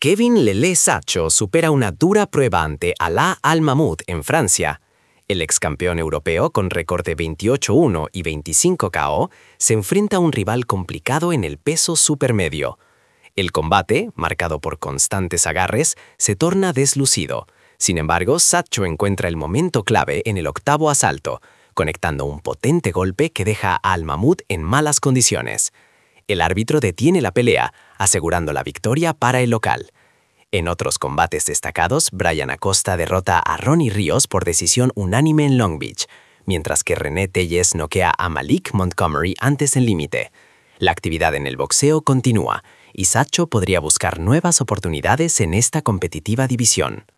Kevin Lele Sacho supera una dura prueba ante Alaa Al-Mahmoud en Francia. El ex campeón europeo con récord de 28-1 y 25 KO se enfrenta a un rival complicado en el peso supermedio. El combate, marcado por constantes agarres, se torna deslucido. Sin embargo, Sacho encuentra el momento clave en el octavo asalto, conectando un potente golpe que deja a Al-Mahmoud en malas condiciones. El árbitro detiene la pelea, asegurando la victoria para el local. En otros combates destacados, Brian Acosta derrota a Ronnie Ríos por decisión unánime en Long Beach, mientras que René Telles noquea a Malik Montgomery antes del límite. La actividad en el boxeo continúa, y Sacho podría buscar nuevas oportunidades en esta competitiva división.